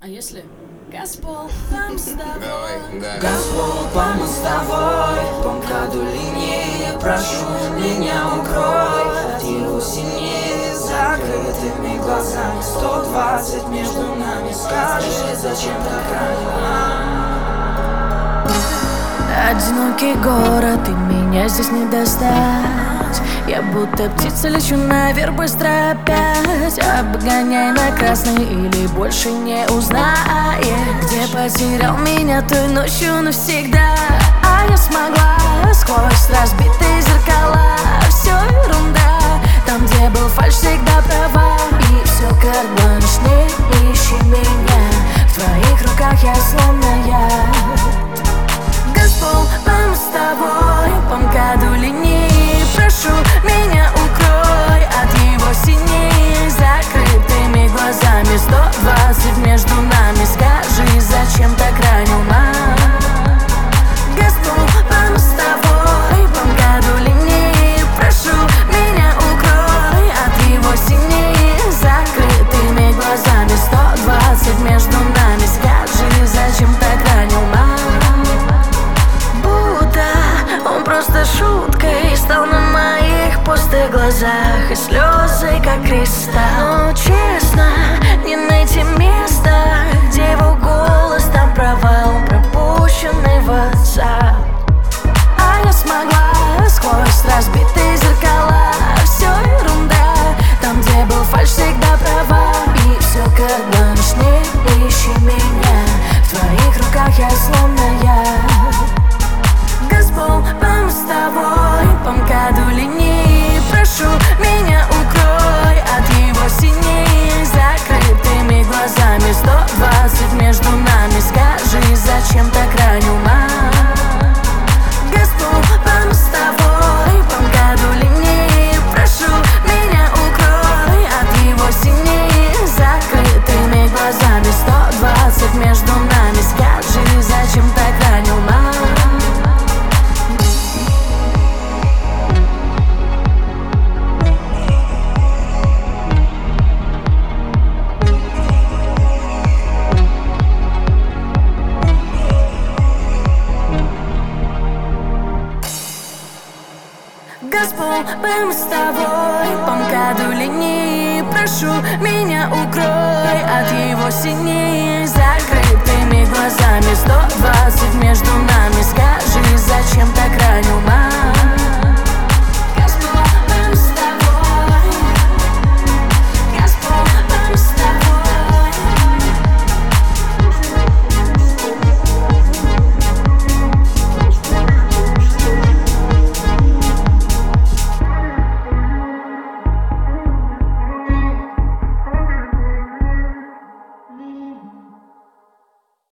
А если Газпол, нам с тобой? Газпол, мы с тобой по МКАДу линии. Прошу, меня укрой от его синей. Закрытыми глазами 120 между нами. Скажи, зачем так рано? Одинокий город, и меня здесь не достать. Я будто птица лечу наверх быстро опять. Обгоняй на красный или больше не узнаешь, где потерял меня той ночью навсегда. А я смогла сквозь разбитые зеркала. Все ерунда, там где был фальшь всегда права. И все как бланш, не ищи меня. В твоих руках я словно я. Газпол, мы с тобой по МКАДу линии. Прошу, меня укрой от его синей. Закрытыми глазами 120 между нами. Скажи, зачем так ранил нас? Газпол, мы с тобой по МКАДу линии. Прошу, меня укрой от его синей. Закрытыми глазами 120 между нами. Скажи, зачем так ранил нас? Просто шуткой стал на моих пустых глазах, и слезы как кристалл. Но честно, не найти места, где его голос, там провал, пропущенный в WhatsApp. А я смогла сквозь разбитые зеркала. Все ерунда, там где был фальшь всегда права. И все как бланш, не ищи меня. В твоих руках я словно я. Газпол, мы с тобой по МКАДу линии. Прошу, меня укрой от его синей. Закрытыми глазами 120 между нами. Скажи, зачем так ранил нас? Газпол, мы с тобой по МКАДу линии. Прошу, меня укрой от его синей. Закрытыми глазами 120 между нами. Скажи, зачем так ранил нас? Газпол, мы с тобой по МКАДу линии. Прошу, меня укрой от его синей. Закрытыми глазами 120 между нами. Скажи, зачем так ранил нас?